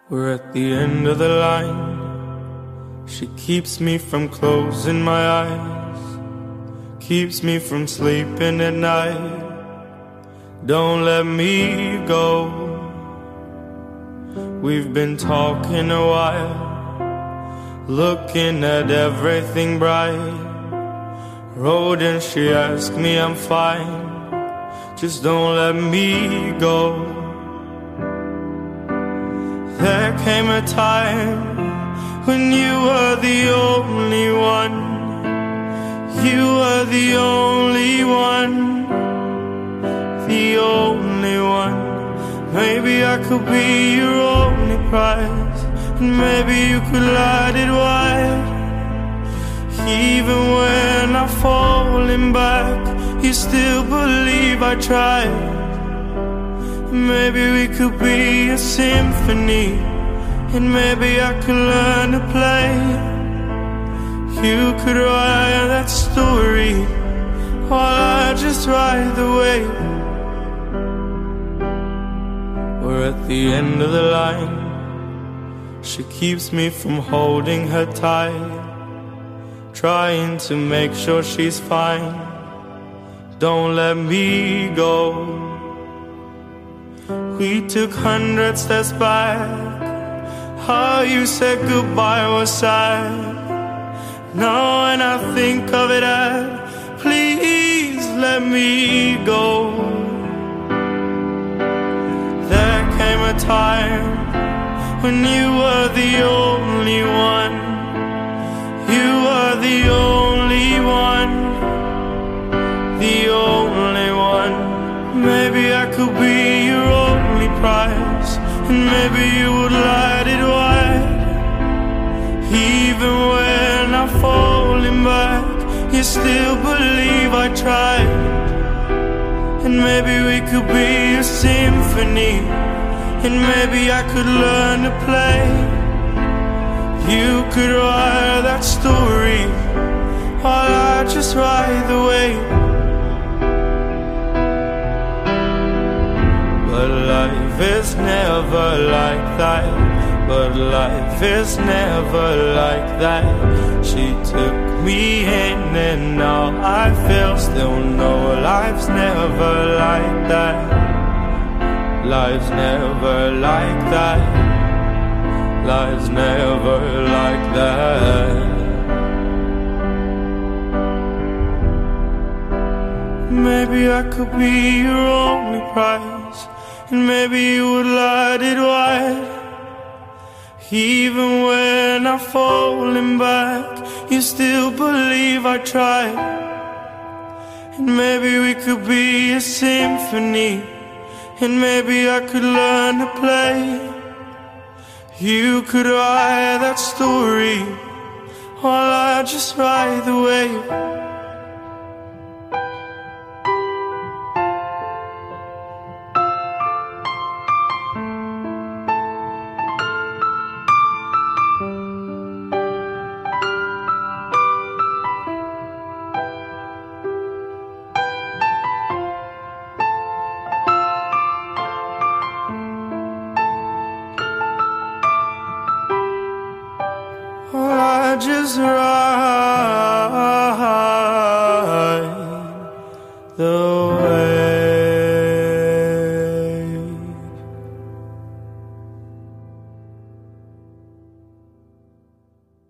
We're at the end of the line. She keeps me from closing my eyes, keeps me from sleeping at night. Don't let me go. We've been talking a while, looking at everything bright. Road and she asked me I'm fine, just don't let me go. There came a time when you were the only one. You were the only one, the only one. Maybe I could be your only prize, and maybe you could light it wide. Even when I'm falling back, you still believe I tried. Maybe we could be a symphony, and maybe I could learn to play. You could write that story while I just ride the wave. We're at the end of the line. She keeps me from holding her tight, trying to make sure she's fine. Don't let me go. We took 100 steps back. How you said goodbye was sad. Now when I think of it, please let me go. There came a time when you were the only one. You were the only one, the only one. Maybe I could be your only prize, and maybe you would light it wide. Even when I'm falling back, you still believe I tried. And maybe we could be a symphony, and maybe I could learn to play. You could write that story while I just ride the wave. But life is never like that. But life is never like that. She took me in and now I feel still know life's never like that. Life's never like that. Life's never like that. Maybe I could be your only prize, and maybe you would light it wide. Even when I'm falling back, you still believe I tried. And maybe we could be a symphony, and maybe I could learn to play. You could write that story while I just ride the wave. I just ride